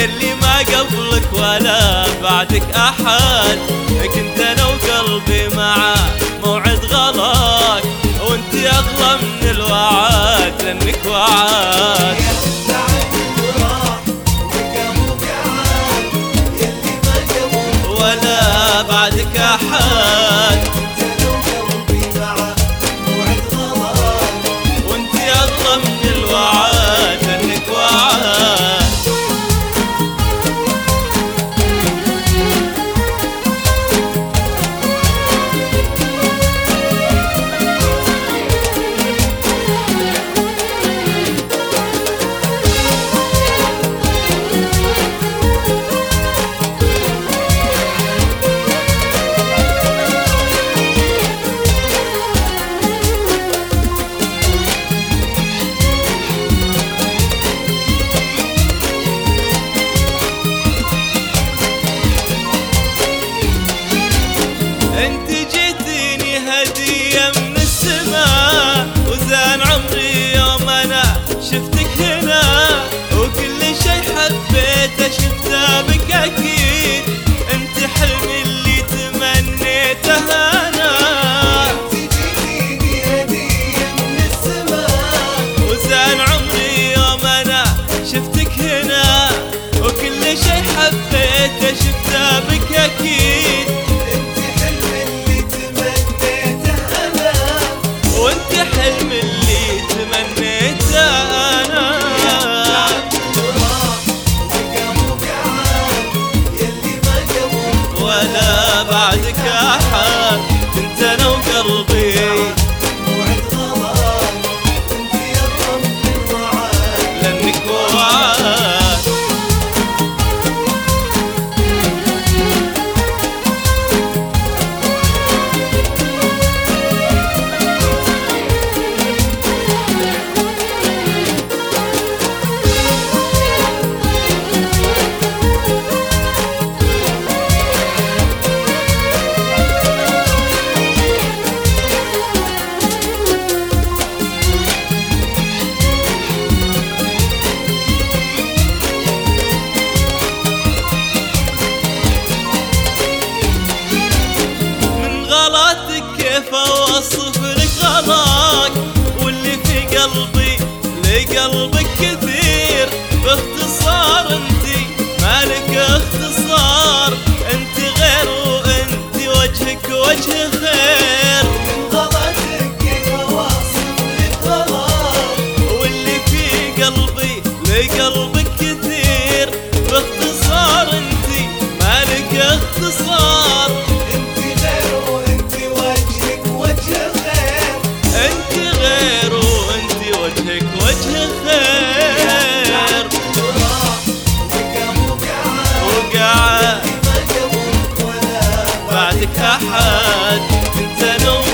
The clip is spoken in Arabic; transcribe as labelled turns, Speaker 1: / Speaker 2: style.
Speaker 1: يلي ما قبلك ولا بعدك أحد. كنت أنا وقلبي معاه موعد غلاك، وانت أغلى من الوعد لأنك وعد. ولا بعدك أحد، وانت أغلى من الوعد لأنك وعد. انت جيتيني هدية من السماء، وزان عمري يوم انا شفتك هنا، وكل شي حبيته شفته بك اكيد. انت حلمي اللي تمنيته انا. انت جيتيني هدية من السماء، وزان عمري يوم انا شفتك هنا، وكل شي حبيته شفته بك اكيد. وانت حلم اللي تمنيته انا. ولا بعدك احد، كنت انا وقلبي موعد غلط، وانت اغلى من الوعد لانك وعد. كيف اوصف لك غلاك، واللي في قلبي لقلبك كثير. باختصار انتي مالك اختصار، انتي غير وانتي وجهك وجه خير. من غلطك كيف اوصف لك غلاك، واللي في قلبي لقلبك كثير. باختصار انتي مالك اختصار، انت غير وانت وجهك وجه خير. وقعد بعدك احد، كنت انا